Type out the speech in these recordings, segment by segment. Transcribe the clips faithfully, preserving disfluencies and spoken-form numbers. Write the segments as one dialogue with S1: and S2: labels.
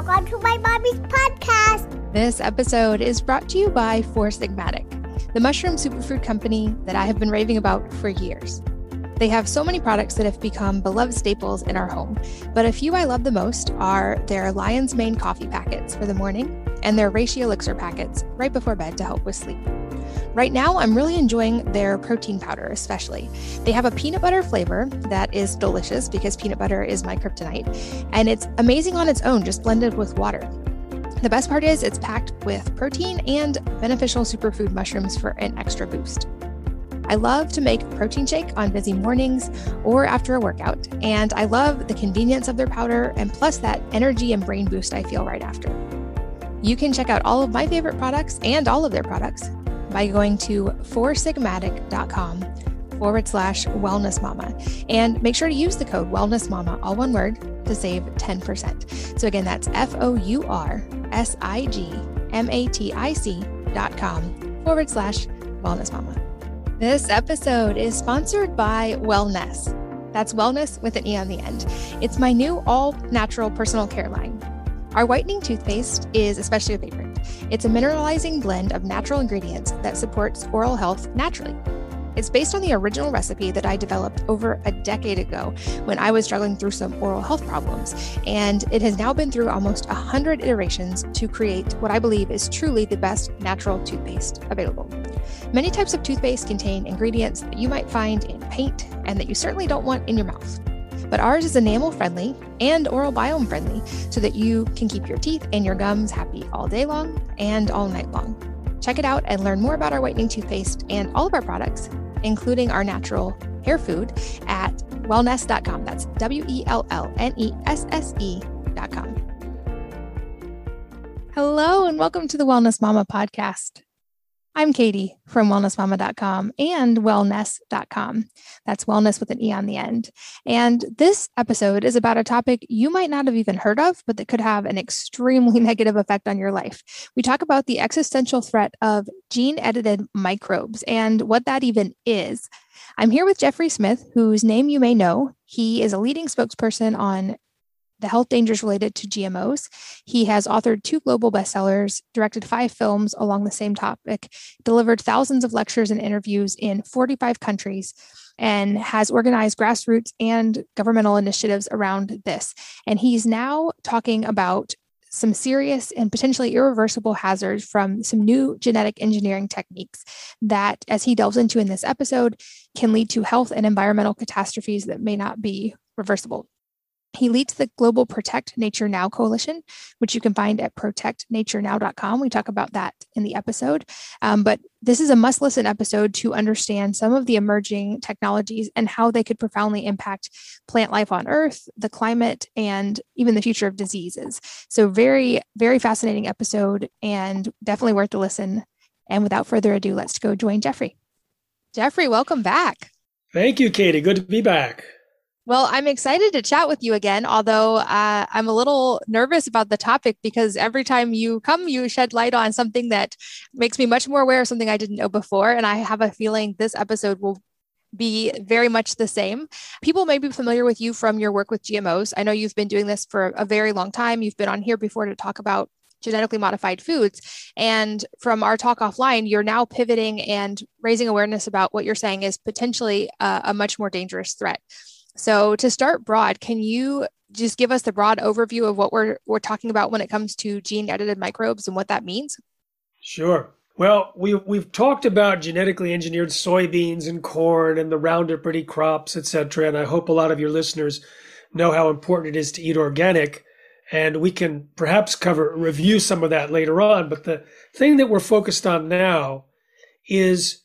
S1: Welcome to my mommy's podcast.
S2: This episode is brought to you by Four Sigmatic, the mushroom superfood company that I have been raving about for years. They have so many products that have become beloved staples in our home, but a few I love the most are their Lion's Mane coffee packets for the morning and their Reishi elixir packets right before bed to help with sleep. Right now, I'm really enjoying their protein powder, especially. They have a peanut butter flavor that is delicious because peanut butter is my kryptonite, and it's amazing on its own, just blended with water. The best part is it's packed with protein and beneficial superfood mushrooms for an extra boost. I love to make a protein shake on busy mornings or after a workout, and I love the convenience of their powder and plus that energy and brain boost I feel right after. You can check out all of my favorite products and all of their products by going to foursigmatic.com forward slash wellness mama. And make sure to use the code wellness mama, all one word, to save ten percent. So again, that's F O U R S I G M A T I C dot com forward slash wellness mama. This episode is sponsored by Wellness. That's wellness with an E on the end. It's my new all-natural personal care line. Our whitening toothpaste is especially a favorite. It's a mineralizing blend of natural ingredients that supports oral health naturally. It's based on the original recipe that I developed over a decade ago when I was struggling through some oral health problems, and it has now been through almost one hundred iterations to create what I believe is truly the best natural toothpaste available. Many types of toothpaste contain ingredients that you might find in paint and that you certainly don't want in your mouth. But ours is enamel friendly and oral biome friendly so that you can keep your teeth and your gums happy all day long and all night long. Check it out and learn more about our whitening toothpaste and all of our products, including our natural hair food, at wellness dot com. That's W E L L N E S S E dot com. Hello and welcome to the Wellness Mama podcast. I'm Katie from wellness mama dot com and wellness dot com. That's wellness with an E on the end. And this episode is about a topic you might not have even heard of, but that could have an extremely negative effect on your life. We talk about the existential threat of gene-edited microbes and what that even is. I'm here with Jeffrey Smith, whose name you may know. He is a leading spokesperson on the health dangers related to G M Os. He has authored two global bestsellers, directed five films along the same topic, delivered thousands of lectures and interviews in forty-five countries, and has organized grassroots and governmental initiatives around this. And he's now talking about some serious and potentially irreversible hazards from some new genetic engineering techniques that, as he delves into in this episode, can lead to health and environmental catastrophes that may not be reversible. He leads the global Protect Nature Now coalition, which you can find at protect nature now dot com. We talk about that in the episode. Um, but this is a must-listen episode to understand some of the emerging technologies and how they could profoundly impact plant life on Earth, the climate, and even the future of diseases. So very, very fascinating episode and definitely worth a listen. And without further ado, let's go join Jeffrey. Jeffrey, welcome back.
S3: Thank you, Katie. Good to be back.
S2: Well, I'm excited to chat with you again, although uh, I'm a little nervous about the topic because every time you come, you shed light on something that makes me much more aware of something I didn't know before. And I have a feeling this episode will be very much the same. People may be familiar with you from your work with G M Os. I know you've been doing this for a very long time. You've been on here before to talk about genetically modified foods. And from our talk offline, you're now pivoting and raising awareness about what you're saying is potentially a, a much more dangerous threat. So to start broad, can you just give us the broad overview of what we're we're talking about when it comes to gene-edited microbes and what that means?
S3: Sure. Well, we, we've talked about genetically engineered soybeans and corn and the Roundup Ready crops, et cetera. And I hope a lot of your listeners know how important it is to eat organic. And we can perhaps cover, review some of that later on. But the thing that we're focused on now is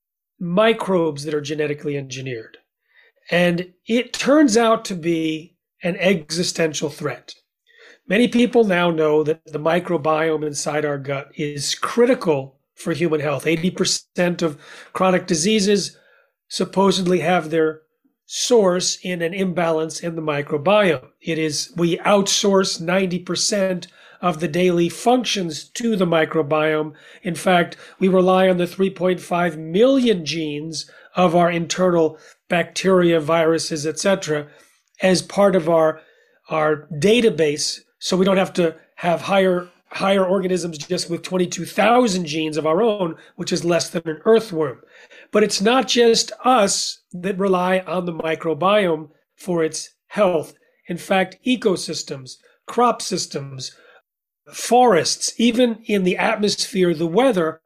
S3: microbes that are genetically engineered. And it turns out to be an existential threat. Many people now know that the microbiome inside our gut is critical for human health. eighty percent of chronic diseases supposedly have their source in an imbalance in the microbiome. It is, we outsource ninety percent of the daily functions to the microbiome. In fact, we rely on the three point five million genes of our internal bacteria, viruses, et cetera, as part of our, our database so we don't have to have higher higher organisms just with twenty-two thousand genes of our own, which is less than an earthworm. But it's not just us that rely on the microbiome for its health. In fact, ecosystems, crop systems, forests, even in the atmosphere, the weather,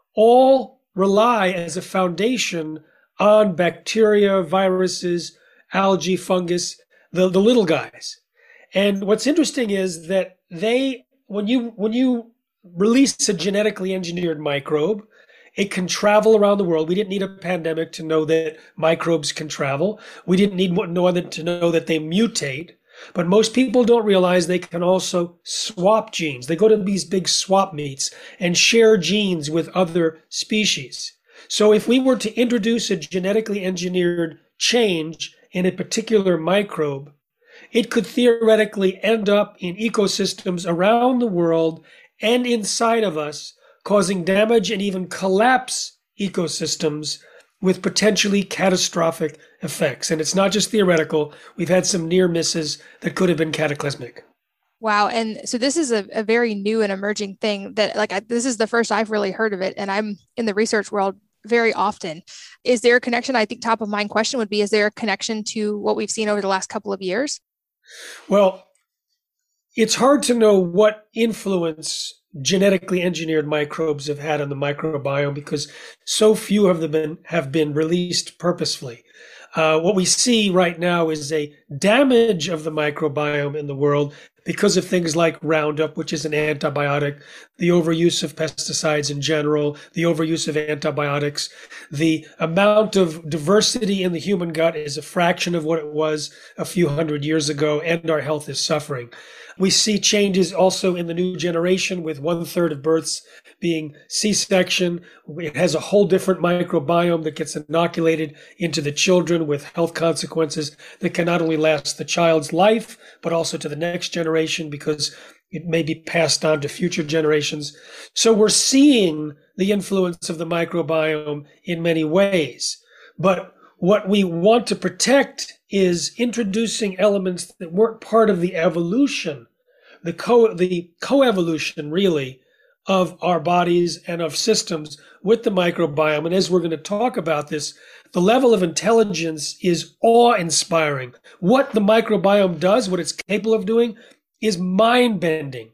S3: all rely as a foundation on bacteria, viruses, algae, fungus, the, the little guys. And what's interesting is that they, when you when you release a genetically engineered microbe, it can travel around the world. We didn't need a pandemic to know that microbes can travel. We didn't need no other to know that they mutate. But most people don't realize they can also swap genes. They go to these big swap meets and share genes with other species. So if we were to introduce a genetically engineered change in a particular microbe, it could theoretically end up in ecosystems around the world and inside of us, causing damage and even collapse ecosystems with potentially catastrophic effects. And it's not just theoretical. We've had some near misses that could have been cataclysmic.
S2: Wow. And so this is a, a very new and emerging thing that like, I, this is the first I've really heard of it. And I'm in the research world very often. Is there a connection? I think top of mind question would be, is there a connection to what we've seen over the last couple of years?
S3: Well, it's hard to know what influence genetically engineered microbes have had on the microbiome because so few of them been, have been released purposefully. Uh, what we see right now is a damage of the microbiome in the world because of things like Roundup, which is an antibiotic, the overuse of pesticides in general, the overuse of antibiotics. The amount of diversity in the human gut is a fraction of what it was a few hundred years ago, and our health is suffering. We see changes also in the new generation with one third of births being C-section. It has a whole different microbiome that gets inoculated into the children with health consequences that can not only last the child's life, but also to the next generation because it may be passed on to future generations. So we're seeing the influence of the microbiome in many ways. But what we want to protect is introducing elements that weren't part of the evolution, the co the coevolution really of our bodies and of systems with the microbiome. And as we're going to talk about this, the level of intelligence is awe-inspiring. What the microbiome does, what it's capable of doing, is mind-bending.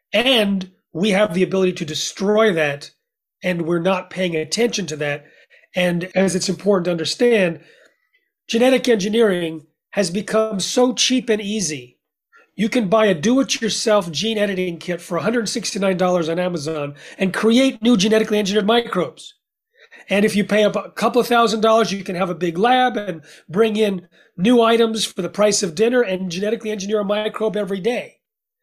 S3: And we have the ability to destroy that, and we're not paying attention to that. And as it's important to understand, genetic engineering has become so cheap and easy. You can buy a do-it-yourself gene editing kit for one hundred sixty-nine dollars on Amazon and create new genetically engineered microbes. And if you pay up a couple of thousand dollars, you can have a big lab and bring in new items for the price of dinner and genetically engineer a microbe every day.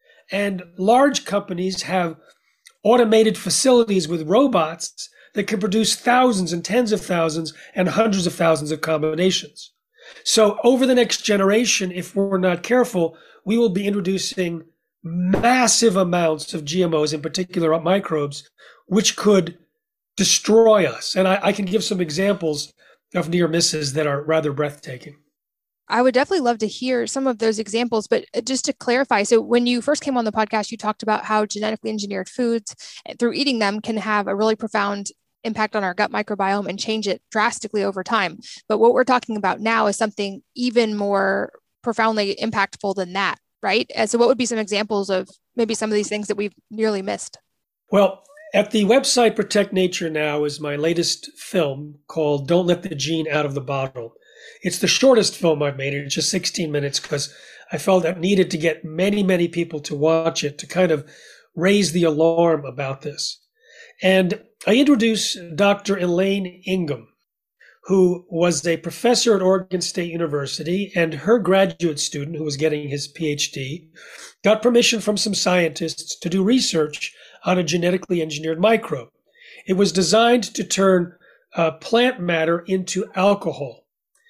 S3: And large companies have automated facilities with robots that can produce thousands and tens of thousands and hundreds of thousands of combinations. So over the next generation, if we're not careful, we will be introducing massive amounts of G M Os, in particular microbes, which could destroy us. And I, I can give some examples of near misses that are rather breathtaking.
S2: I would definitely love to hear some of those examples, but just to clarify, so when you first came on the podcast, you talked about how genetically engineered foods through eating them can have a really profound impact on our gut microbiome and change it drastically over time. But what we're talking about now is something even more profoundly impactful than that, right? And so what would be some examples of maybe some of these things that we've nearly missed?
S3: Well, at the website Protect Nature Now is my latest film called Don't Let the Gene Out of the Bottle. It's the shortest film I've made. It's just sixteen minutes because I felt I needed to get many, many people to watch it to kind of raise the alarm about this. And I introduce Doctor Elaine Ingham, who was a professor at Oregon State University, and her graduate student, who was getting his P H D, got permission from some scientists to do research on a genetically engineered microbe. It was designed to turn uh, plant matter into alcohol.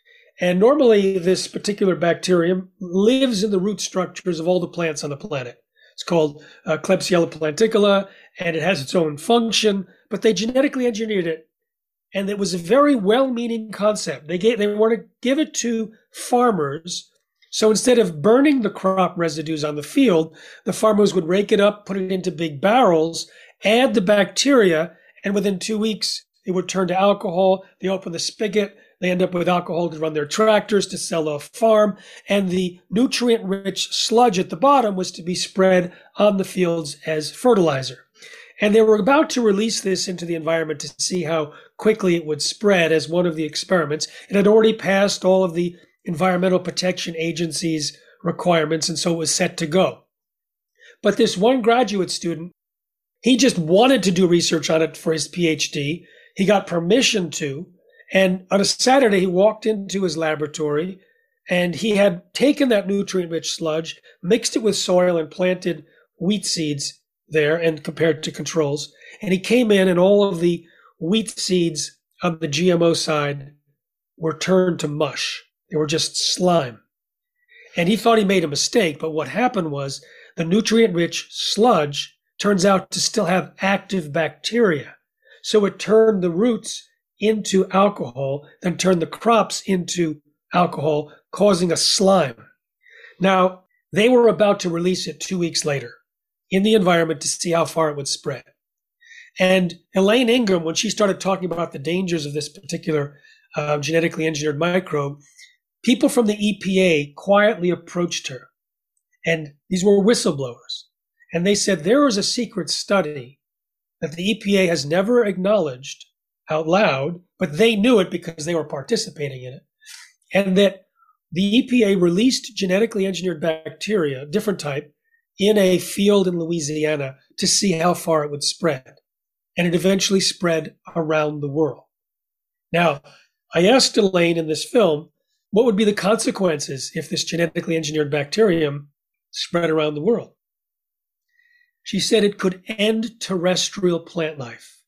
S3: And normally this particular bacterium lives in the root structures of all the plants on the planet. It's called uh, Klebsiella planticola, and it has its own function, but they genetically engineered it. And it was a very well-meaning concept. They gave, they want to give it to farmers So instead of burning the crop residues on the field, the farmers would rake it up, put it into big barrels, add the bacteria, and within two weeks, it would turn to alcohol. They open the spigot. They end up with alcohol to run their tractors, to sell off farm. And the nutrient-rich sludge at the bottom was to be spread on the fields as fertilizer. And they were about to release this into the environment to see how quickly it would spread as one of the experiments. It had already passed all of the Environmental Protection Agency's requirements, and so it was set to go. But this one graduate student, he just wanted to do research on it for his PhD. He got permission to, and on a Saturday, he walked into his laboratory, and he had taken that nutrient-rich sludge, mixed it with soil, and planted wheat seeds there and compared to controls. And he came in, and all of the wheat seeds on the G M O side were turned to mush. They were just slime. And he thought he made a mistake, but what happened was the nutrient-rich sludge turns out to still have active bacteria. So it turned the roots into alcohol, then turned the crops into alcohol, causing a slime. Now, they were about to release it two weeks later in the environment to see how far it would spread. And Elaine Ingham, when she started talking about the dangers of this particular uh, genetically engineered microbe, people from the E P A quietly approached her. And these were whistleblowers. And they said there was a secret study that the E P A has never acknowledged out loud, but they knew it because they were participating in it. And that the E P A released genetically engineered bacteria, different type, in a field in Louisiana to see how far it would spread. And it eventually spread around the world. Now, I asked Elaine in this film, what would be the consequences if this genetically engineered bacterium spread around the world? She said it could end terrestrial plant life.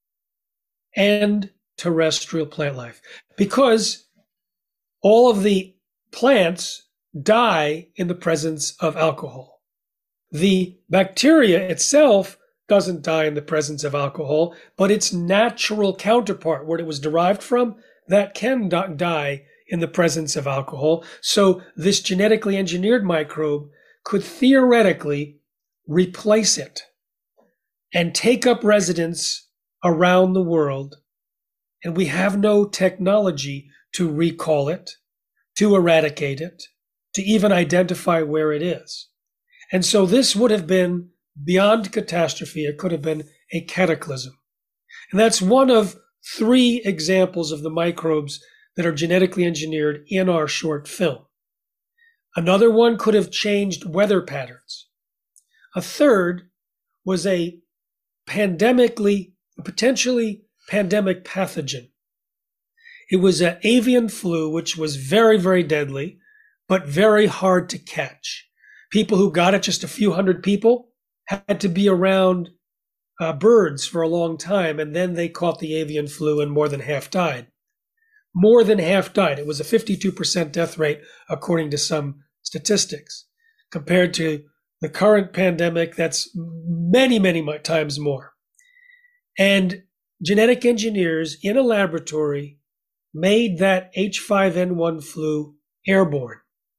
S3: End terrestrial plant life. Because all of the plants die in the presence of alcohol. The bacteria itself doesn't die in the presence of alcohol, but its natural counterpart, where it was derived from, that can die in the presence of alcohol. So this genetically engineered microbe could theoretically replace it and take up residence around the world. And we have no technology to recall it, to eradicate it, to even identify where it is. And so this would have been beyond catastrophe. It could have been a cataclysm. And that's one of three examples of the microbes that are genetically engineered in our short film. Another one could have changed weather patterns. A third was a pandemically, a potentially pandemic pathogen. It was an avian flu, which was very, very deadly, but very hard to catch. People who got it, just a few hundred people, had to be around uh, birds for a long time, and then they caught the avian flu and more than half died. More than half died. It was a fifty-two percent death rate, according to some statistics, compared to the current pandemic that's many, many times more. And genetic engineers in a laboratory made that H five N one flu airborne.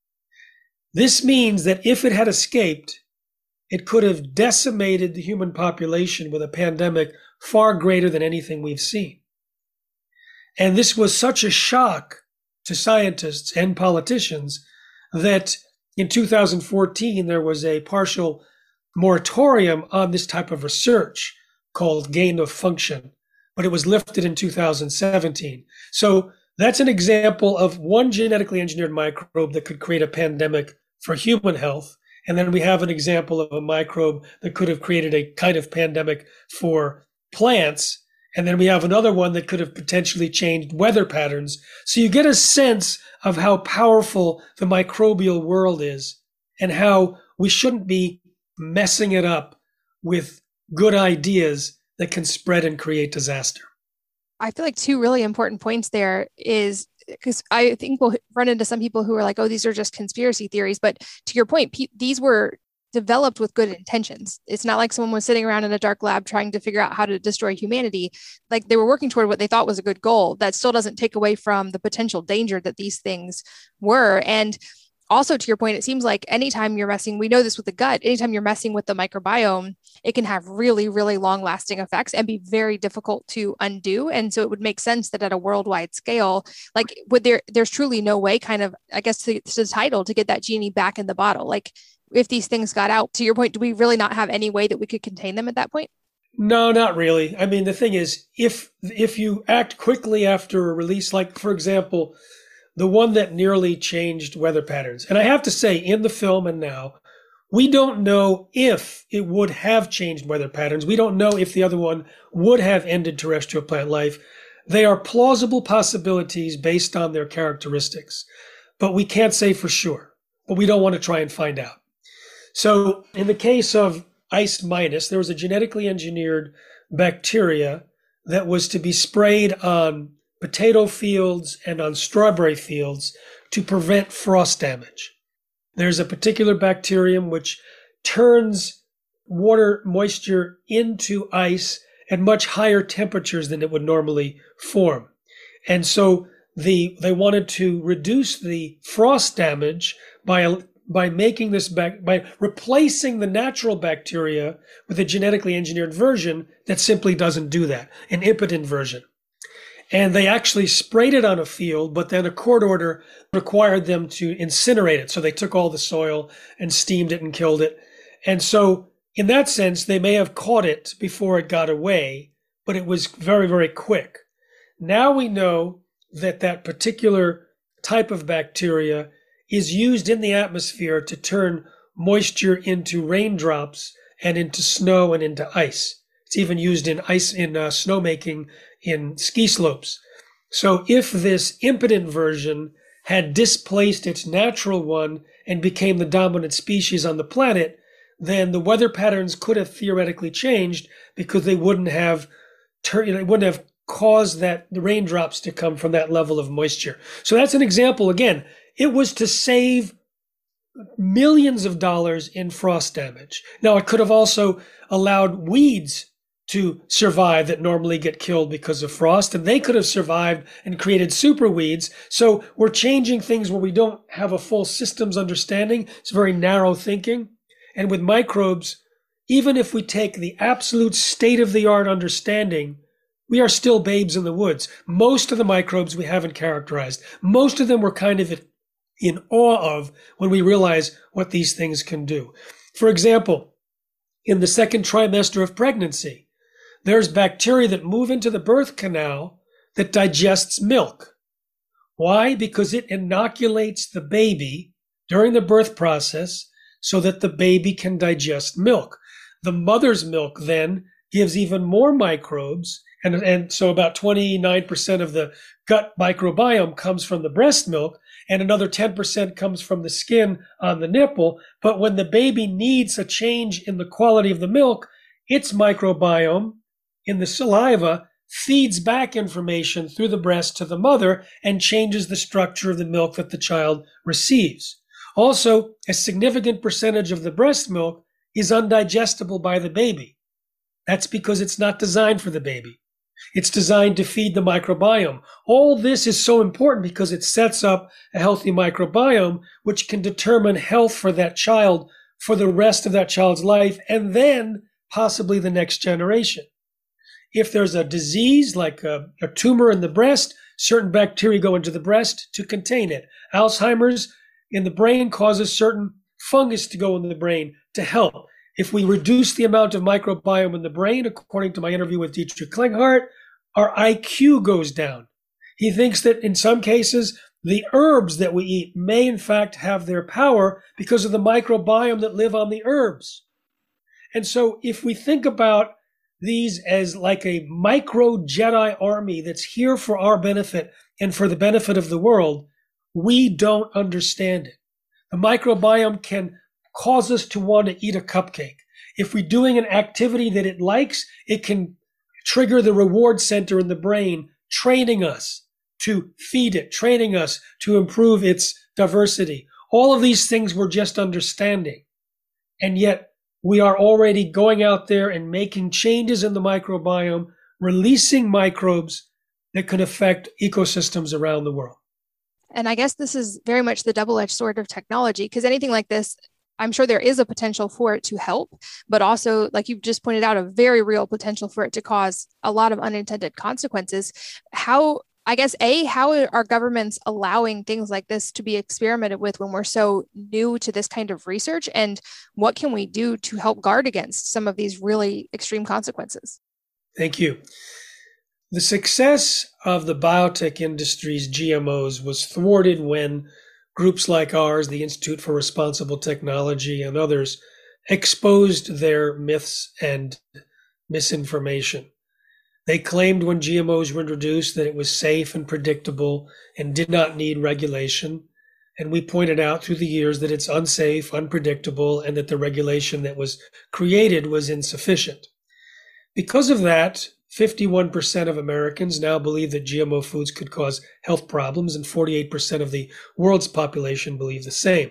S3: This means that if it had escaped, it could have decimated the human population with a pandemic far greater than anything we've seen. And this was such a shock to scientists and politicians that in two thousand fourteen, there was a partial moratorium on this type of research called gain of function, but it was lifted in two thousand seventeen. So that's an example of one genetically engineered microbe that could create a pandemic for human health. And then we have an example of a microbe that could have created a kind of pandemic for plants. And then we have another one that could have potentially changed weather patterns. So you get a sense of how powerful the microbial world is and how we shouldn't be messing it up with good ideas that can spread and create disaster.
S2: I feel like two really important points there is because I think we'll run into some people who are like, oh, these are just conspiracy theories. But to your point, pe- these were developed with good intentions. It's not like someone was sitting around in a dark lab trying to figure out how to destroy humanity. Like they were working toward what they thought was a good goal. That still doesn't take away from the potential danger that these things were. And also, to your point, it seems like anytime you're messing, we know this with the gut, anytime you're messing with the microbiome, it can have really, really long lasting effects and be very difficult to undo. And so it would make sense that at a worldwide scale, like would there, there's truly no way kind of, I guess to, to the title to get that genie back in the bottle. Like if these things got out, to your point, do we really not have any way that we could contain them at that point?
S3: No, not really. I mean, the thing is, if if you act quickly after a release, like for example, the one that nearly changed weather patterns. And I have to say, in the film and now, we don't know if it would have changed weather patterns. We don't know if the other one would have ended terrestrial plant life. They are plausible possibilities based on their characteristics, but we can't say for sure. But we don't want to try and find out. So in the case of Ice Minus, there was a genetically engineered bacteria that was to be sprayed on potato fields and on strawberry fields to prevent frost damage. There's a particular bacterium which turns water moisture into ice at much higher temperatures than it would normally form. And so the they wanted to reduce the frost damage by by making this back by replacing the natural bacteria with a genetically engineered version that simply doesn't do that, an impotent version. And they actually sprayed it on a field, but then a court order required them to incinerate it. So they took all the soil and steamed it and killed it. And so in that sense, they may have caught it before it got away, but it was very, very quick. Now we know that that particular type of bacteria is used in the atmosphere to turn moisture into raindrops and into snow and into ice. It's even used in ice in uh, snowmaking in ski slopes. So if this impotent version had displaced its natural one and became the dominant species on the planet, then the weather patterns could have theoretically changed because they wouldn't have tur- they wouldn't have caused that the raindrops to come from that level of moisture. So that's an example. Again, it was to save millions of dollars in frost damage. Now, it could have also allowed weeds to survive that normally get killed because of frost, and they could have survived and created super weeds. So we're changing things where we don't have a full systems understanding. It's very narrow thinking. And with microbes, even if we take the absolute state-of-the-art understanding, we are still babes in the woods. Most of the microbes we haven't characterized. Most of them we're kind of in awe of when we realize what these things can do. For example, in the second trimester of pregnancy, there's bacteria that move into the birth canal that digests milk. Why? Because it inoculates the baby during the birth process so that the baby can digest milk. The mother's milk then gives even more microbes, and, and so about twenty-nine percent of the gut microbiome comes from the breast milk, and another ten percent comes from the skin on the nipple. But when the baby needs a change in the quality of the milk, its microbiome in the saliva feeds back information through the breast to the mother and changes the structure of the milk that the child receives. Also, a significant percentage of the breast milk is undigestible by the baby. That's because it's not designed for the baby. It's designed to feed the microbiome. All this is so important because it sets up a healthy microbiome, which can determine health for that child for the rest of that child's life and then possibly the next generation. If there's a disease like a, a tumor in the breast, certain bacteria go into the breast to contain it. Alzheimer's in the brain causes certain fungus to go in the brain to help. If we reduce the amount of microbiome in the brain, according to my interview with Dietrich Klinghardt, our I Q goes down. He thinks that in some cases, the herbs that we eat may in fact have their power because of the microbiome that live on the herbs. And so if we think about these as like a micro Jedi army that's here for our benefit and for the benefit of the world, we don't understand it. The microbiome can cause us to want to eat a cupcake. If we're doing an activity that it likes, it can trigger the reward center in the brain, training us to feed it, training us to improve its diversity. All of these things we're just understanding. And yet we are already going out there and making changes in the microbiome, releasing microbes that can affect ecosystems around the world.
S2: And I guess this is very much the double-edged sword of technology, because anything like this, I'm sure there is a potential for it to help, but also, like you've just pointed out, a very real potential for it to cause a lot of unintended consequences. How, I guess, A, how are governments allowing things like this to be experimented with when we're so new to this kind of research? And what can we do to help guard against some of these really extreme consequences?
S3: Thank you. The success of the biotech industry's G M Os was thwarted when groups like ours, the Institute for Responsible Technology, and others exposed their myths and misinformation. They claimed when G M Os were introduced that it was safe and predictable and did not need regulation. And we pointed out through the years that it's unsafe, unpredictable, and that the regulation that was created was insufficient. Because of that, fifty-one percent of Americans now believe that G M O foods could cause health problems, and forty-eight percent of the world's population believe the same.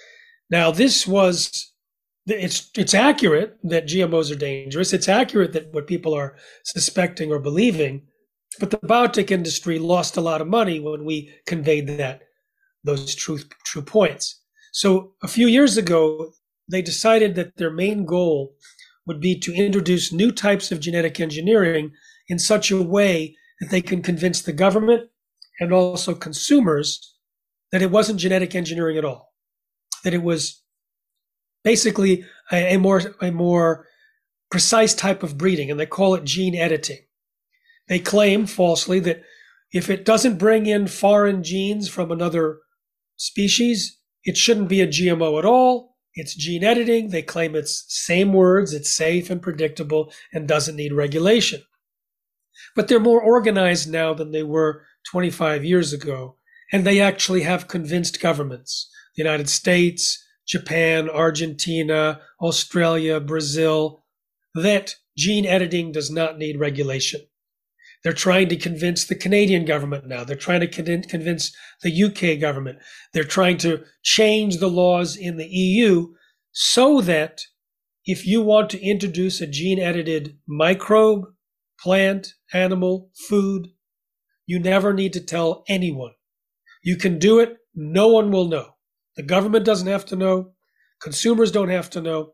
S3: Now, this was, it's, it's accurate that G M Os are dangerous. It's accurate that what people are suspecting or believing, but the biotech industry lost a lot of money when we conveyed that, those true, true points. So a few years ago, they decided that their main goal would be to introduce new types of genetic engineering in such a way that they can convince the government and also consumers that it wasn't genetic engineering at all, that it was basically a, a more a more precise type of breeding, and they call it gene editing. They claim falsely that if it doesn't bring in foreign genes from another species, it shouldn't be a G M O at all. It's gene editing. They claim it's same words, it's safe and predictable and doesn't need regulation. But they're more organized now than they were twenty-five years ago, and they actually have convinced governments, the United States, Japan, Argentina, Australia, Brazil, that gene editing does not need regulation. They're trying to convince the Canadian government now. They're trying to con- convince the U K government. They're trying to change the laws in the E U so that if you want to introduce a gene-edited microbe, plant, animal, food, you never need to tell anyone. You can do it. No one will know. The government doesn't have to know. Consumers don't have to know.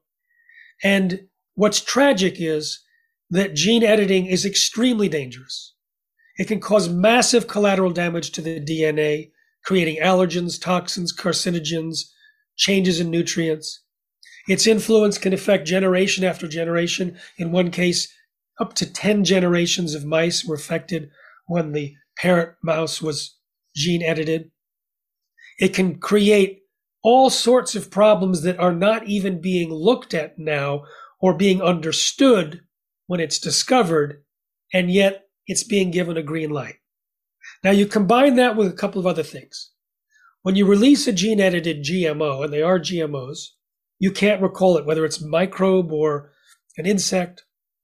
S3: And what's tragic is that gene editing is extremely dangerous. It can cause massive collateral damage to the D N A, creating allergens, toxins, carcinogens, changes in nutrients. Its influence can affect generation after generation. In one case, up to ten generations of mice were affected when the parent mouse was gene edited. It can create all sorts of problems that are not even being looked at now or being understood when it's discovered, and yet it's being given a green light. Now you combine that with a couple of other things. When you release a gene-edited G M O, and they are G M Os, you can't recall it, whether it's a microbe or an insect.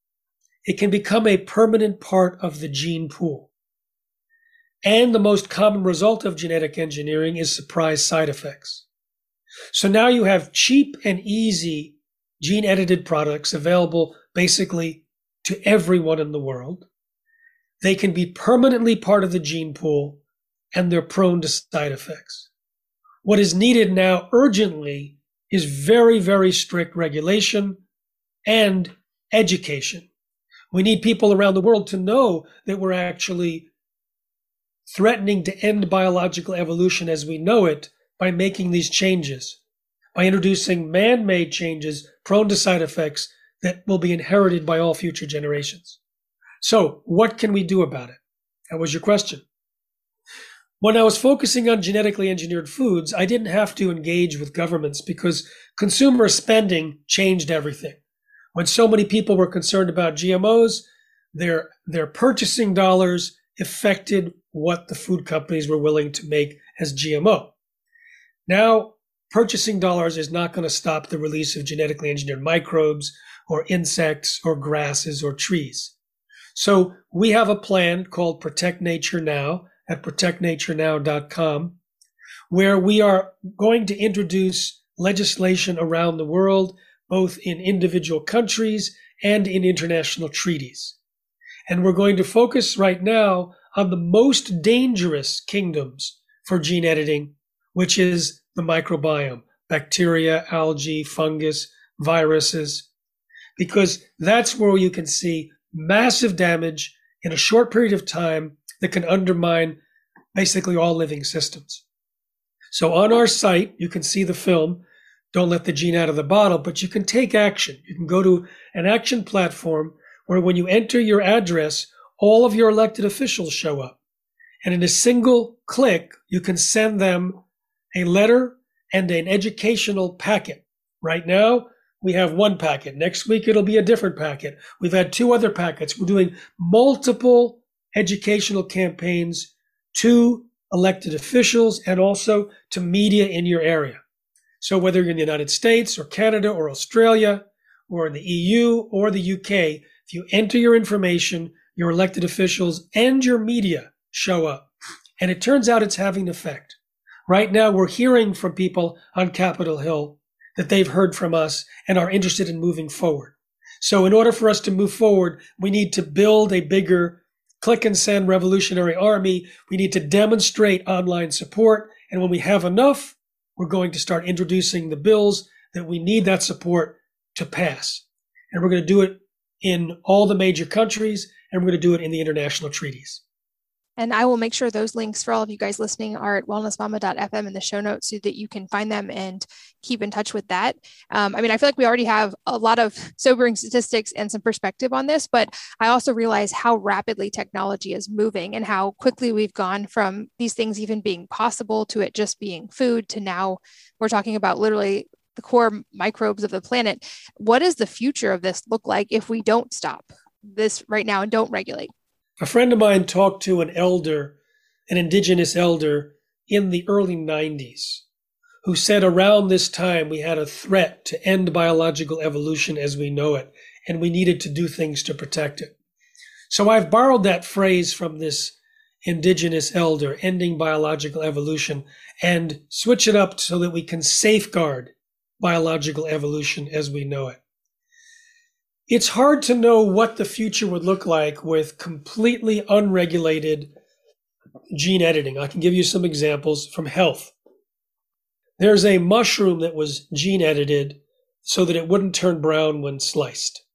S3: It can become a permanent part of the gene pool. And the most common result of genetic engineering is surprise side effects. So now you have cheap and easy gene-edited products available basically to everyone in the world. They can be permanently part of the gene pool, and they're prone to side effects. What is needed now urgently is very, very strict regulation and education. We need people around the world to know that we're actually threatening to end biological evolution as we know it by making these changes, by introducing man-made changes prone to side effects that will be inherited by all future generations. So what can we do about it? That was your question. When I was focusing on genetically engineered foods, I didn't have to engage with governments because consumer spending changed everything. When so many people were concerned about G M Os, their, their purchasing dollars affected what the food companies were willing to make as G M O. Now, purchasing dollars is not going to stop the release of genetically engineered microbes or insects or grasses or trees. So we have a plan called Protect Nature Now at protect nature now dot com, where we are going to introduce legislation around the world, both in individual countries and in international treaties. And we're going to focus right now on the most dangerous kingdoms for gene editing, which is the microbiome, bacteria, algae, fungus, viruses, because that's where you can see massive damage in a short period of time that can undermine basically all living systems. So on our site, you can see the film, Don't Let the Gene Out of the Bottle, but you can take action. You can go to an action platform where when you enter your address, all of your elected officials show up. And in a single click, you can send them a letter and an educational packet. Right now, we have one packet. Next week, it'll be a different packet. We've had two other packets. We're doing multiple educational campaigns to elected officials and also to media in your area. So whether you're in the United States or Canada or Australia or in the E U or the U K, if you enter your information, your elected officials and your media show up. And it turns out it's having an effect. Right now, we're hearing from people on Capitol Hill that they've heard from us and are interested in moving forward. So in order for us to move forward, we need to build a bigger click and send revolutionary army. We need to demonstrate online support. And when we have enough, we're going to start introducing the bills that we need that support to pass. And we're going to do it in all the major countries, and we're going to do it in the international treaties.
S2: And I will make sure those links for all of you guys listening are at wellness mama dot f m in the show notes so that you can find them and keep in touch with that. Um, I mean, I feel like we already have a lot of sobering statistics and some perspective on this, but I also realize how rapidly technology is moving and how quickly we've gone from these things even being possible to it just being food to now we're talking about literally the core microbes of the planet. What does the future of this look like if we don't stop this right now and don't regulate?
S3: A friend of mine talked to an elder, an indigenous elder in the early nineties, who said around this time we had a threat to end biological evolution as we know it, and we needed to do things to protect it. So I've borrowed that phrase from this indigenous elder, ending biological evolution, and switch it up so that we can safeguard biological evolution as we know it. It's hard to know what the future would look like with completely unregulated gene editing. I can give you some examples from health. There's a mushroom that was gene edited so that it wouldn't turn brown when sliced.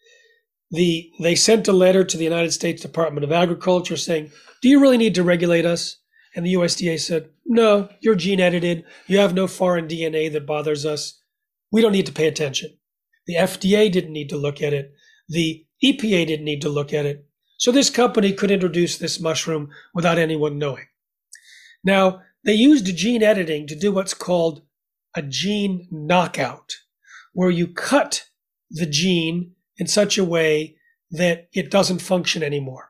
S3: The, they sent a letter to the United States Department of Agriculture saying, do you really need to regulate us? And the U S D A said, no, you're gene edited. You have no foreign D N A that bothers us. We don't need to pay attention. The F D A didn't need to look at it. The E P A didn't need to look at it. So this company could introduce this mushroom without anyone knowing. Now, they used gene editing to do what's called a gene knockout, where you cut the gene in such a way that it doesn't function anymore.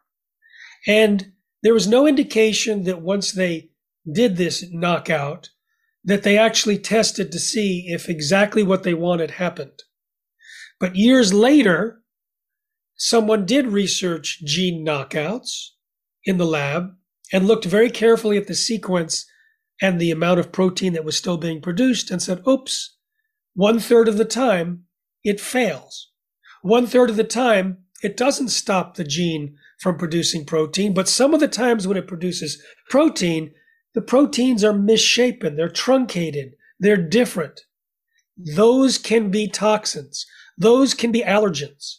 S3: And there was no indication that once they did this knockout, that they actually tested to see if exactly what they wanted happened. But years later, someone did research gene knockouts in the lab and looked very carefully at the sequence and the amount of protein that was still being produced and said, oops, one third of the time it fails. One third of the time it doesn't stop the gene from producing protein, but some of the times when it produces protein, the proteins are misshapen, they're truncated, they're different. Those can be toxins. Those can be allergens.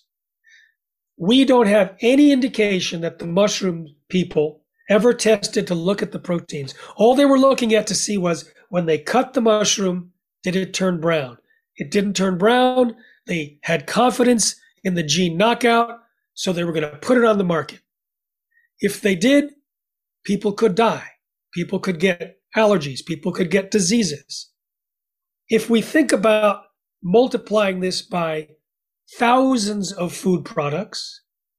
S3: We don't have any indication that the mushroom people ever tested to look at the proteins. All they were looking at to see was when they cut the mushroom, did it turn brown? It didn't turn brown. They had confidence in the gene knockout, so they were going to put it on the market. If they did, people could die. People could get allergies. People could get diseases. If we think about multiplying this by thousands of food products,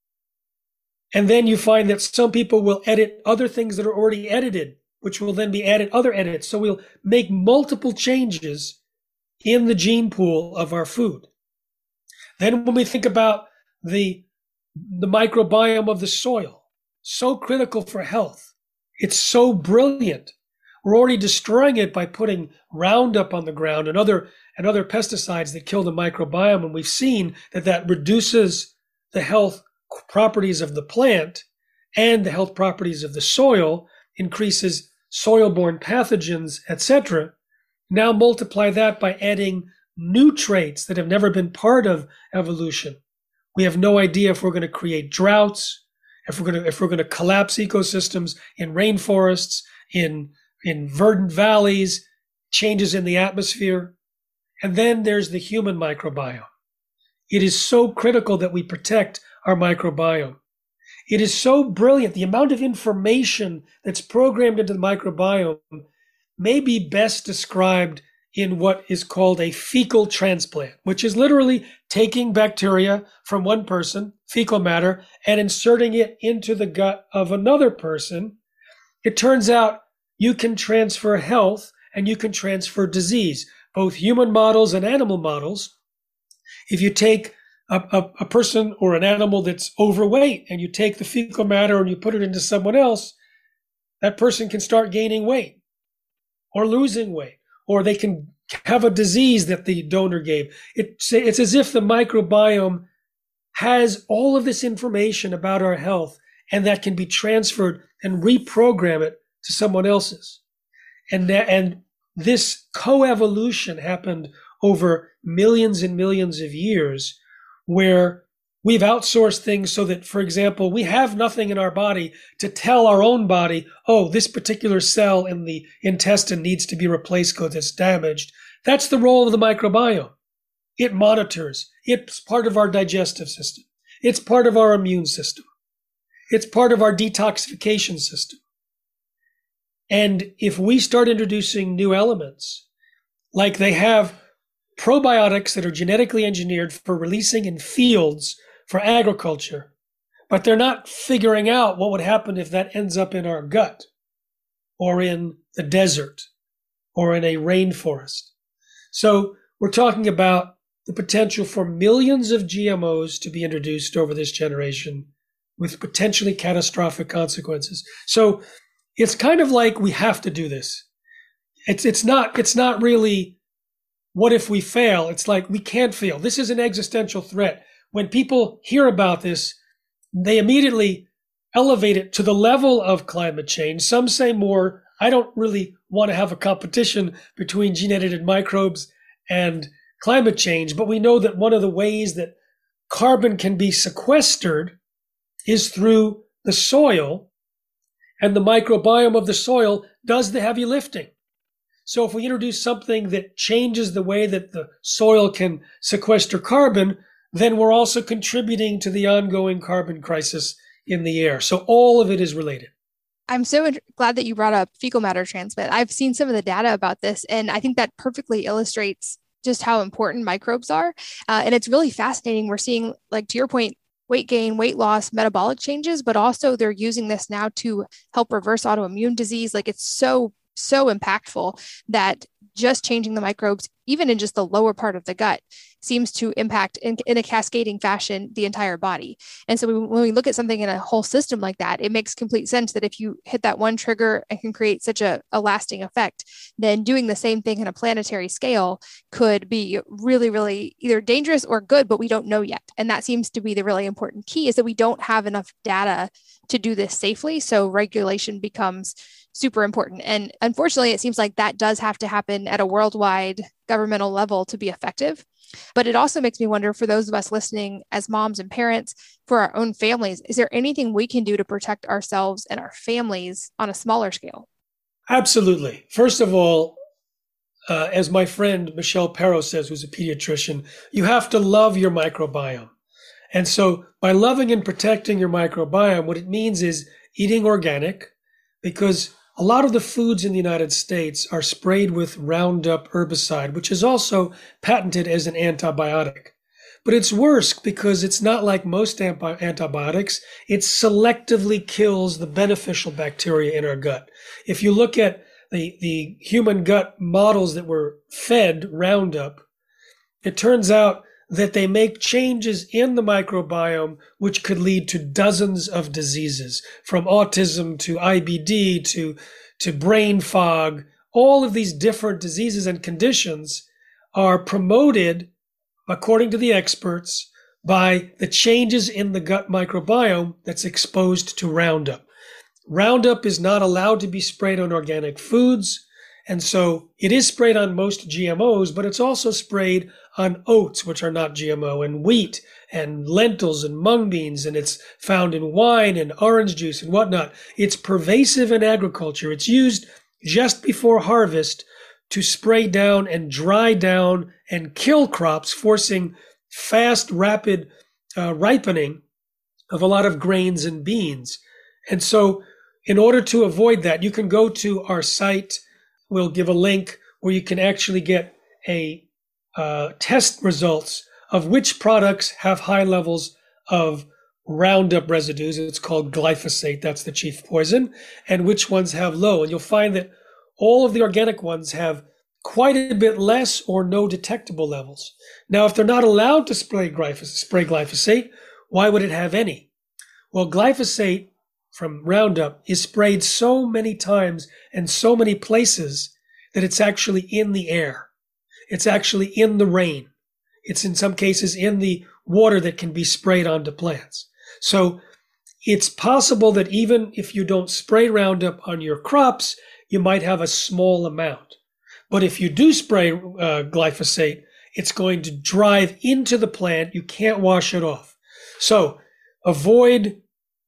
S3: and then you find that some people will edit other things that are already edited, which will then be added other edits. So we'll make multiple changes in the gene pool of our food. Then when we think about the, the microbiome of the soil, so critical for health, it's so brilliant. We're already destroying it by putting Roundup on the ground and other and other pesticides that kill the microbiome. And we've seen that that reduces the health properties of the plant and the health properties of the soil, increases soil-borne pathogens, et cetera. Now multiply that by adding new traits that have never been part of evolution. We have no idea if we're going to create droughts, if we're going to if we're going to collapse ecosystems in rainforests, in in verdant valleys, changes in the atmosphere. And then there's the human microbiome. It is so critical that we protect our microbiome. It is so brilliant. The amount of information that's programmed into the microbiome may be best described in what is called a fecal transplant, which is literally taking bacteria from one person, fecal matter, and inserting it into the gut of another person. It turns out you can transfer health and you can transfer disease, both human models and animal models. If you take a, a, a person or an animal that's overweight and you take the fecal matter and you put it into someone else, that person can start gaining weight or losing weight, or they can have a disease that the donor gave. It's, it's as if the microbiome has all of this information about our health, and that can be transferred and reprogram it to someone else's. And that, and this coevolution happened over millions and millions of years, where we've outsourced things so that, for example, we have nothing in our body to tell our own body, oh, this particular cell in the intestine needs to be replaced because it's damaged. That's the role of the microbiome. It monitors. It's part of our digestive system. It's part of our immune system. It's part of our detoxification system. And if we start introducing new elements, like they have probiotics that are genetically engineered for releasing in fields for agriculture, but they're not figuring out what would happen if that ends up in our gut or in the desert or in a rainforest. So we're talking about the potential for millions of G M Os to be introduced over this generation with potentially catastrophic consequences. So it's kind of like we have to do this. It's it's not it's not really what if we fail? It's like we can't fail. This is an existential threat. When people hear about this, they immediately elevate it to the level of climate change. Some say more. I don't really want to have a competition between gene-edited microbes and climate change, but we know that one of the ways that carbon can be sequestered is through the soil, and the microbiome of the soil does the heavy lifting. So if we introduce something that changes the way that the soil can sequester carbon, then we're also contributing to the ongoing carbon crisis in the air. So all of it is related.
S2: I'm so glad that you brought up fecal matter transplant. I've seen some of the data about this, and I think that perfectly illustrates just how important microbes are. Uh, and it's really fascinating. We're seeing, like to your point, weight gain, weight loss, metabolic changes, but also they're using this now to help reverse autoimmune disease. Like it's so, so impactful that just changing the microbes, even in just the lower part of the gut, seems to impact in, in a cascading fashion the entire body. And so we, when we look at something in a whole system like that, it makes complete sense that if you hit that one trigger and can create such a, a lasting effect, then doing the same thing in a planetary scale could be really, really either dangerous or good, but we don't know yet. And that seems to be the really important key, is that we don't have enough data to do this safely. So regulation becomes super important. And unfortunately, it seems like that does have to happen at a worldwide governmental level to be effective. But it also makes me wonder, for those of us listening as moms and parents, for our own families, is there anything we can do to protect ourselves and our families on a smaller scale?
S3: Absolutely. First of all, uh, as my friend Michelle Perro says, who's a pediatrician, you have to love your microbiome. And so by loving and protecting your microbiome, what it means is eating organic, because a lot of the foods in the United States are sprayed with Roundup herbicide, which is also patented as an antibiotic. But it's worse because it's not like most antibiotics. It selectively kills the beneficial bacteria in our gut. If you look at the, the human gut models that were fed Roundup, it turns out that they make changes in the microbiome which could lead to dozens of diseases, from autism to I B D to, to brain fog. All of these different diseases and conditions are promoted, according to the experts, by the changes in the gut microbiome that's exposed to Roundup. Roundup is not allowed to be sprayed on organic foods. And so it is sprayed on most G M Os, but it's also sprayed on oats, which are not G M O, and wheat and lentils and mung beans. And it's found in wine and orange juice and whatnot. It's pervasive in agriculture. It's used just before harvest to spray down and dry down and kill crops, forcing fast, rapid uh, ripening of a lot of grains and beans. And so in order to avoid that, you can go to our site. We'll give a link where you can actually get a uh, test results of which products have high levels of Roundup residues. It's called glyphosate. That's the chief poison. And which ones have low. And you'll find that all of the organic ones have quite a bit less or no detectable levels. Now, if they're not allowed to spray glyphosate, spray glyphosate, why would it have any? Well, glyphosate from Roundup is sprayed so many times and so many places that it's actually in the air. It's actually in the rain. It's in some cases in the water that can be sprayed onto plants. So it's possible that even if you don't spray Roundup on your crops, you might have a small amount. But if you do spray uh, glyphosate, it's going to drive into the plant. You can't wash it off. So avoid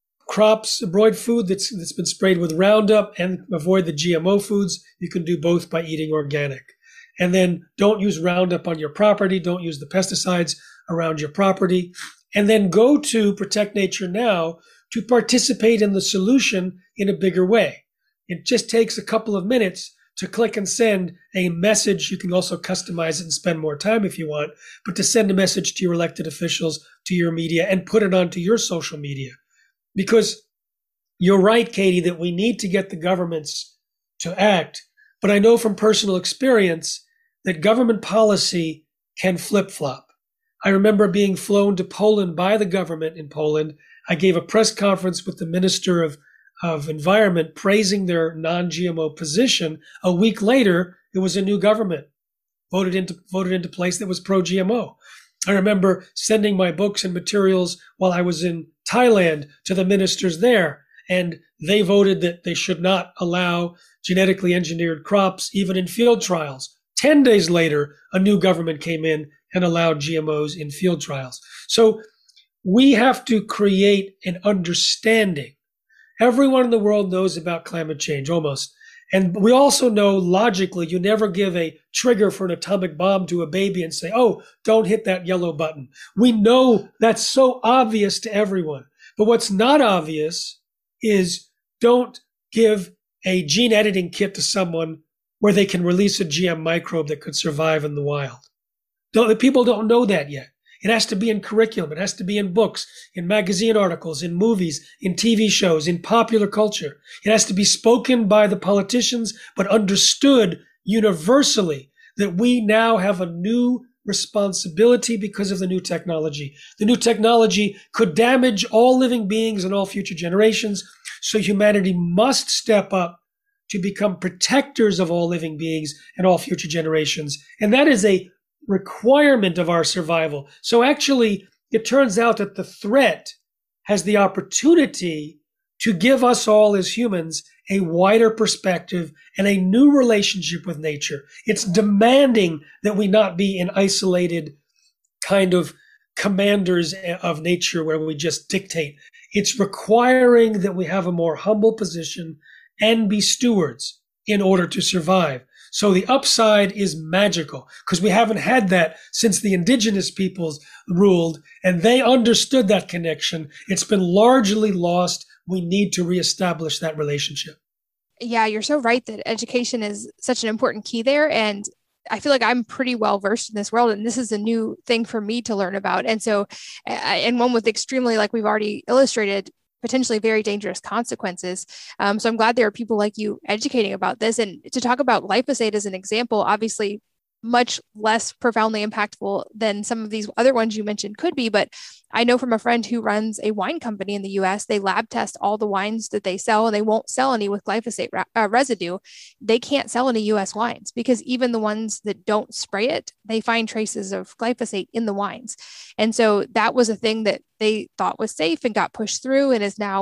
S3: crops, avoid food that's that's been sprayed with Roundup, and avoid the G M O foods. You can do both by eating organic. And then don't use Roundup on your property. Don't use the pesticides around your property. And then go to Protect Nature Now to participate in the solution in a bigger way. It just takes a couple of minutes to click and send a message. You can also customize it and spend more time if you want, but to send a message to your elected officials, to your media, and put it onto your social media. Because you're right, Katie, that we need to get the governments to act. But I know from personal experience that government policy can flip-flop. I remember being flown to Poland by the government in Poland. I gave a press conference with the Minister of, of Environment praising their non-G M O position. A week later, it was a new government voted into, voted into place that was pro-G M O. I remember sending my books and materials while I was in Thailand to the ministers there, and they voted that they should not allow genetically engineered crops even in field trials. Ten days later, a new government came in and allowed G M Os in field trials. So we have to create an understanding. Everyone in the world knows about climate change, almost. And we also know logically you never give a trigger for an atomic bomb to a baby and say, oh, don't hit that yellow button. We know that's so obvious to everyone. But what's not obvious is don't give a gene editing kit to someone where they can release a G M microbe that could survive in the wild. Don't, the people don't know that yet. It has to be in curriculum. It has to be in books, in magazine articles, in movies, in T V shows, in popular culture. It has to be spoken by the politicians, but understood universally that we now have a new responsibility because of the new technology. The new technology could damage all living beings and all future generations. So humanity must step up to become protectors of all living beings and all future generations. And that is a requirement of our survival. So actually, it turns out that the threat has the opportunity to give us all as humans a wider perspective and a new relationship with nature. It's demanding that we not be an isolated kind of commanders of nature where we just dictate. It's requiring that we have a more humble position and be stewards in order to survive. So the upside is magical because we haven't had that since the indigenous peoples ruled and they understood that connection. It's been largely lost. We need to reestablish that relationship.
S2: Yeah, you're so right that education is such an important key there. And I feel like I'm pretty well versed in this world, and this is a new thing for me to learn about. And so, and one with extremely, like we've already illustrated, potentially very dangerous consequences. Um, so I'm glad there are people like you educating about this. And to talk about glyphosate as an example, obviously much less profoundly impactful than some of these other ones you mentioned could be. But I know from a friend who runs a wine company in the U S, they lab test all the wines that they sell, and they won't sell any with glyphosate uh, residue. They can't sell any U S wines because even the ones that don't spray it, they find traces of glyphosate in the wines. And so that was a thing that they thought was safe and got pushed through and is now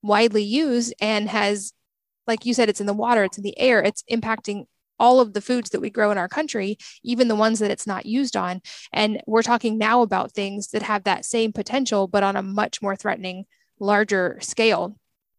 S2: widely used and has, like you said, it's in the water, it's in the air, it's impacting all of the foods that we grow in our country, even the ones that it's not used on. And we're talking now about things that have that same potential, but on a much more threatening, larger scale.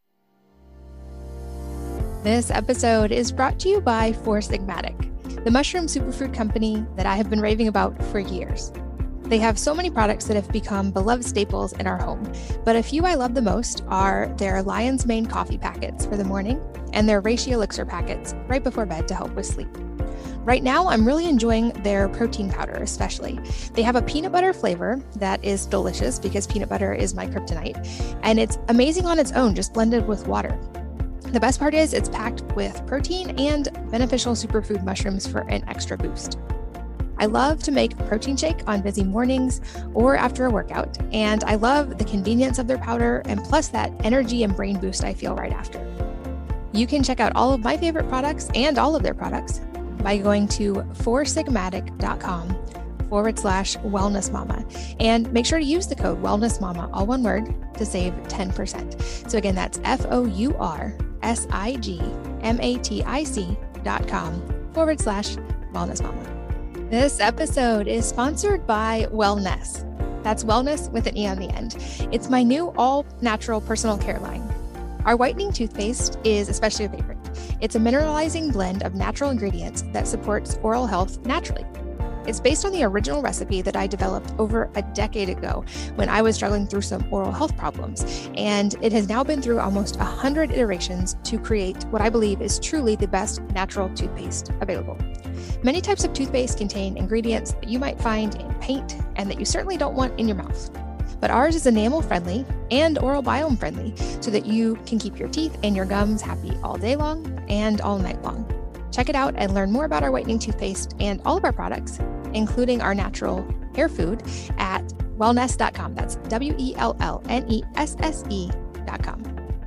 S2: This episode is brought to you by Four Sigmatic, the mushroom superfood company that I have been raving about for years. They have so many products that have become beloved staples in our home, but a few I love the most are their Lion's Mane coffee packets for the morning and their Reishi elixir packets right before bed to help with sleep. Right now, I'm really enjoying their protein powder, especially. They have a peanut butter flavor that is delicious because peanut butter is my kryptonite, and it's amazing on its own, just blended with water. The best part is it's packed with protein and beneficial superfood mushrooms for an extra boost. I love to make a protein shake on busy mornings or after a workout, and I love the convenience of their powder and plus that energy and brain boost I feel right after. You can check out all of my favorite products and all of their products by going to foursigmatic.com forward slash wellness mama, and make sure to use the code wellness mama, all one word, to save ten percent. So again, that's F O U R S I G M A T I C dot com forward slash wellness mama. This episode is sponsored by Wellness. That's wellness with an E on the end. It's my new all-natural personal care line. Our whitening toothpaste is especially a favorite. It's a mineralizing blend of natural ingredients that supports oral health naturally. It's based on the original recipe that I developed over a decade ago when I was struggling through some oral health problems, and it has now been through almost one hundred iterations to create what I believe is truly the best natural toothpaste available. Many types of toothpaste contain ingredients that you might find in paint and that you certainly don't want in your mouth. But ours is enamel friendly and oral biome friendly so that you can keep your teeth and your gums happy all day long and all night long. Check it out and learn more about our whitening toothpaste and all of our products, including our natural hair food, at wellness dot com. That's W E L L N E S S E dot com.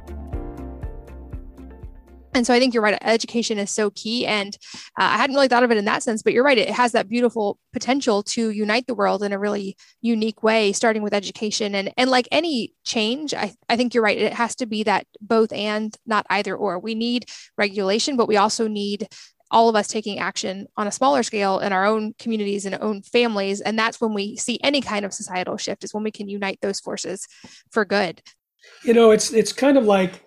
S2: And so I think you're right. Education is so key. And uh, I hadn't really thought of it in that sense, but you're right. It has that beautiful potential to unite the world in a really unique way, starting with education. And, and like any change, I, I think you're right. It has to be that both and, not either or. We need regulation, but we also need all of us taking action on a smaller scale in our own communities and own families. And that's when we see any kind of societal shift, is when we can unite those forces for good.
S3: You know, it's it's kind of like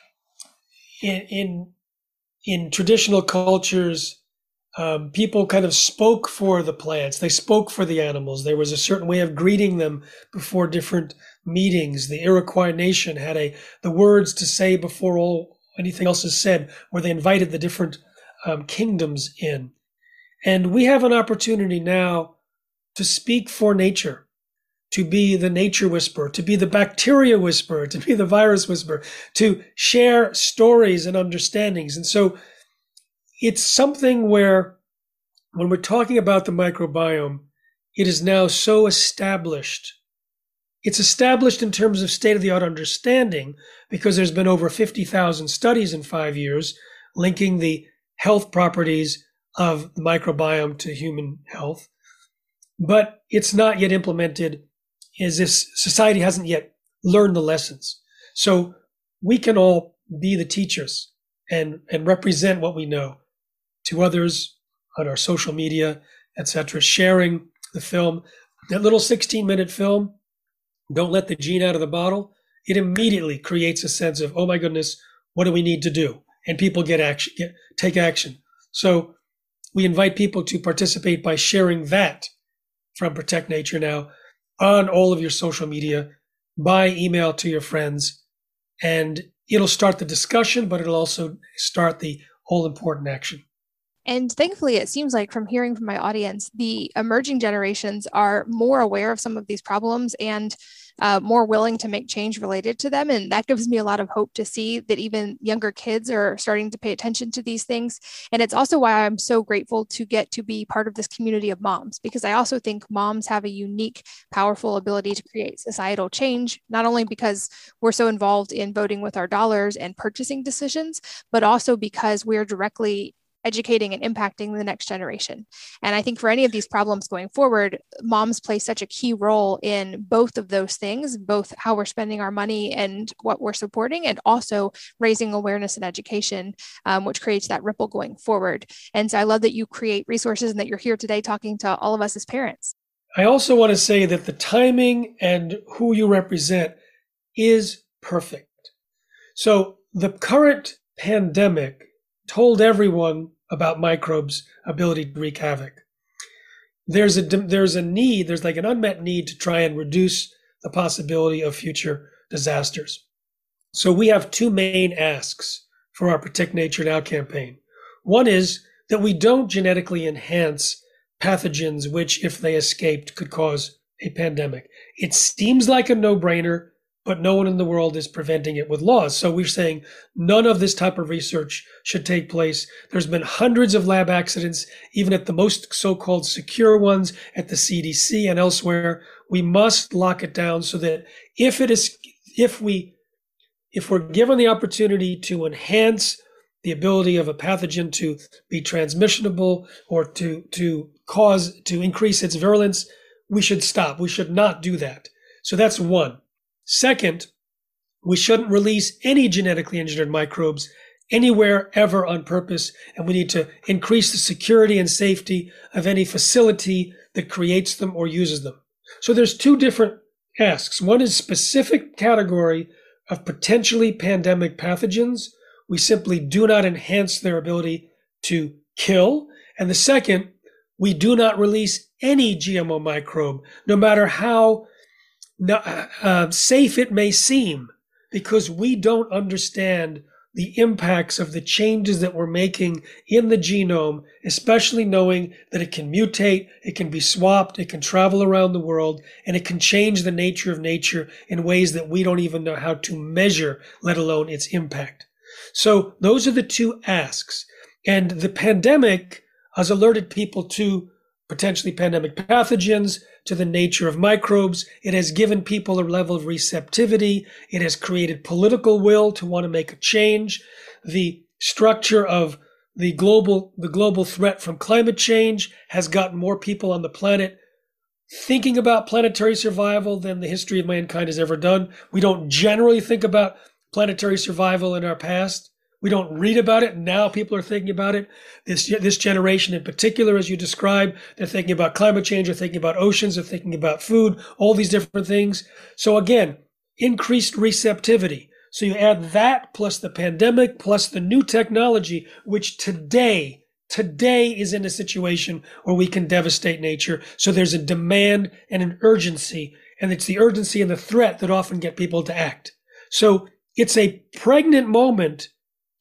S3: in in, in traditional cultures, um, people kind of spoke for the plants. They spoke for the animals. There was a certain way of greeting them before different meetings. The Iroquois nation had a the words to say before all anything else is said, where they invited the different um, kingdoms in. And we have an opportunity now to speak for nature, to be the nature whisperer, to be the bacteria whisperer, to be the virus whisperer, to share stories and understandings. And so it's something where when we're talking about the microbiome, it is now so established. It's established in terms of state-of-the-art understanding because there's been over fifty thousand studies in five years linking the health properties of the microbiome to human health. But it's not yet implemented, as if society hasn't yet learned the lessons. So we can all be the teachers and, and represent what we know to others on our social media, et cetera, sharing the film. That little sixteen-minute film, Don't Let the Gene Out of the Bottle, it immediately creates a sense of, oh my goodness, what do we need to do? And people get action, get, take action. So we invite people to participate by sharing that from Protect Nature Now on all of your social media, by email to your friends, and it'll start the discussion, but it'll also start the all important action.
S2: And thankfully, it seems like from hearing from my audience, the emerging generations are more aware of some of these problems and uh, more willing to make change related to them. And that gives me a lot of hope to see that even younger kids are starting to pay attention to these things. And it's also why I'm so grateful to get to be part of this community of moms, because I also think moms have a unique, powerful ability to create societal change, not only because we're so involved in voting with our dollars and purchasing decisions, but also because we're directly educating and impacting the next generation. And I think for any of these problems going forward, moms play such a key role in both of those things, both how we're spending our money and what we're supporting, and also raising awareness and education, um, which creates that ripple going forward. And so I love that you create resources and that you're here today talking to all of us as parents.
S3: I also want to say that the timing and who you represent is perfect. So the current pandemic told everyone about microbes' ability to wreak havoc. There's a there's a need, there's like an unmet need to try and reduce the possibility of future disasters. So we have two main asks for our Protect Nature Now campaign. One is that we don't genetically enhance pathogens which, if they escaped, could cause a pandemic. It seems like a no-brainer, but no one in the world is preventing it with laws. So we're saying none of this type of research should take place. There's been hundreds of lab accidents, even at the most so-called secure ones at the C D C and elsewhere. We must lock it down so that if it is, if we, if we're given the opportunity to enhance the ability of a pathogen to be transmissible or to, to cause, to increase its virulence, we should stop. We should not do that. So that's one. Second, we shouldn't release any genetically engineered microbes anywhere ever on purpose, and we need to increase the security and safety of any facility that creates them or uses them. So there's two different asks. One is specific category of potentially pandemic pathogens. We simply do not enhance their ability to kill. And the second, we do not release any G M O microbe, no matter how uh, safe it may seem, because we don't understand the impacts of the changes that we're making in the genome, especially knowing that it can mutate, it can be swapped, it can travel around the world, and it can change the nature of nature in ways that we don't even know how to measure, let alone its impact. So those are the two asks. And the pandemic has alerted people to potentially pandemic pathogens, to the nature of microbes. It has given people a level of receptivity. It has created political will to want to make a change. The structure of the global, the global threat from climate change has gotten more people on the planet thinking about planetary survival than the history of mankind has ever done. We don't generally think about planetary survival in our past. We don't read about it. Now people are thinking about it. This this generation in particular, as you described, they're thinking about climate change, they're thinking about oceans, they're thinking about food, all these different things. So again, increased receptivity. So you add that plus the pandemic, plus the new technology, which today, today is in a situation where we can devastate nature. So there's a demand and an urgency, and it's the urgency and the threat that often get people to act. So it's a pregnant moment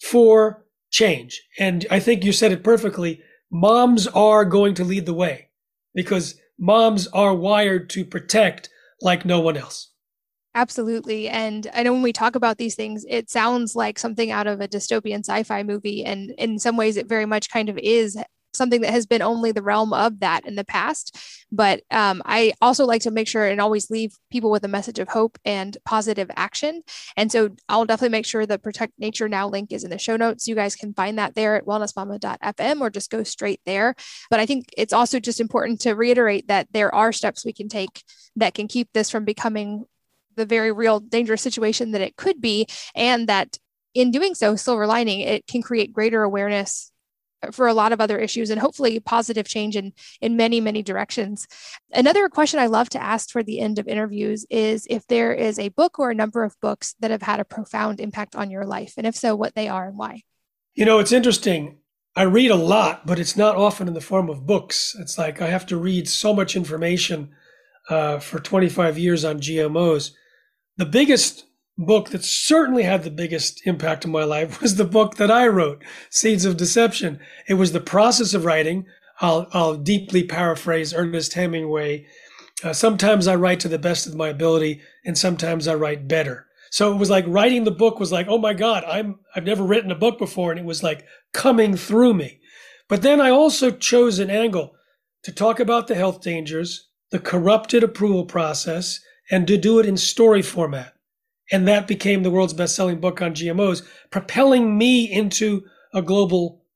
S3: for change. And I think you said it perfectly. Moms are going to lead the way because moms are wired to protect like no one else.
S2: Absolutely. And I know when we talk about these things, it sounds like something out of a dystopian sci-fi movie. And in some ways, it very much kind of is something that has been only the realm of that in the past. But um, I also like to make sure and always leave people with a message of hope and positive action. And so I'll definitely make sure the Protect Nature Now link is in the show notes. You guys can find that there at wellness mama dot f m or just go straight there. But I think it's also just important to reiterate that there are steps we can take that can keep this from becoming the very real dangerous situation that it could be. And that in doing so, silver lining, it can create greater awareness for a lot of other issues and hopefully positive change in, in many, many directions. Another question I love to ask for the end of interviews is if there is a book or a number of books that have had a profound impact on your life, and if so, what they are and why.
S3: You know, it's interesting. I read a lot, but it's not often in the form of books. It's like I have to read so much information uh, for twenty-five years on G M Os. The biggest book that certainly had the biggest impact on my life was the book that I wrote, Seeds of Deception. It was the process of writing. I'll, I'll deeply paraphrase Ernest Hemingway. Uh, sometimes I write to the best of my ability, and sometimes I write better. So it was like writing the book was like, oh my God, I'm, I've never written a book before, and it was like coming through me. But then I also chose an angle to talk about the health dangers, the corrupted approval process, and to do it in story format. And that became the world's best-selling book on G M Os, propelling me into a global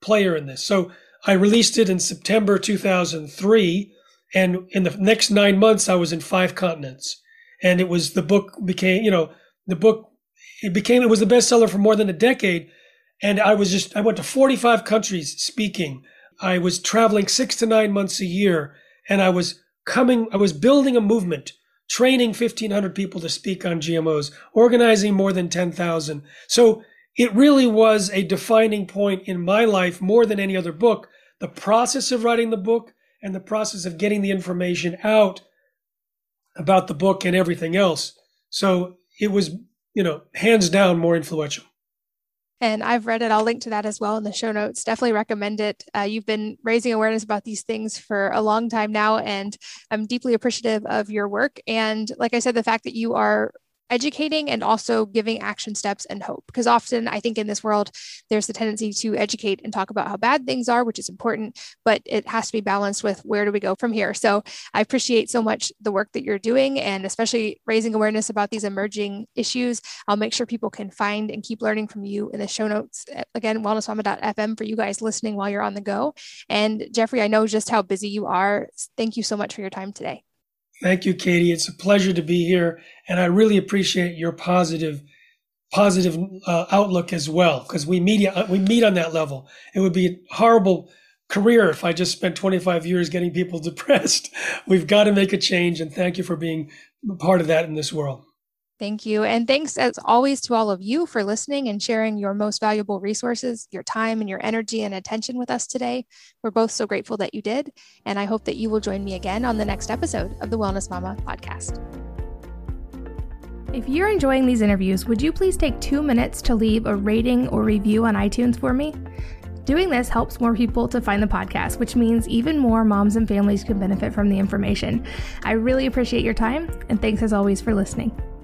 S3: player in this. So I released it in September two thousand three, and in the next nine months, I was in five continents. And it was, the book became, you know, the book, it became, it was the bestseller for more than a decade. And I was just, I went to forty-five countries speaking. I was traveling six to nine months a year, and I was coming, I was building a movement, training fifteen hundred people to speak on G M Os, organizing more than ten thousand. So it really was a defining point in my life more than any other book. The process of writing the book and the process of getting the information out about the book and everything else. So it was, you know, hands down more influential.
S2: And I've read it. I'll link to that as well in the show notes. Definitely recommend it. Uh, you've been raising awareness about these things for a long time now, and I'm deeply appreciative of your work. And like I said, the fact that you are educating and also giving action steps and hope. Because often I think in this world, there's the tendency to educate and talk about how bad things are, which is important, but it has to be balanced with where do we go from here? So I appreciate so much the work that you're doing, and especially raising awareness about these emerging issues. I'll make sure people can find and keep learning from you in the show notes. Again, wellness mama dot f m for you guys listening while you're on the go. And Jeffrey, I know just how busy you are. Thank you so much for your time today.
S3: Thank you, Katie. It's a pleasure to be here. And I really appreciate your positive, positive uh, outlook as well, because we meet, we meet on that level. It would be a horrible career if I just spent twenty-five years getting people depressed. We've got to make a change. And thank you for being part of that in this world.
S2: Thank you. And thanks as always to all of you for listening and sharing your most valuable resources, your time and your energy and attention with us today. We're both so grateful that you did. And I hope that you will join me again on the next episode of the Wellness Mama podcast.
S4: If you're enjoying these interviews, would you please take two minutes to leave a rating or review on iTunes for me? Doing this helps more people to find the podcast, which means even more moms and families can benefit from the information. I really appreciate your time, and thanks as always for listening.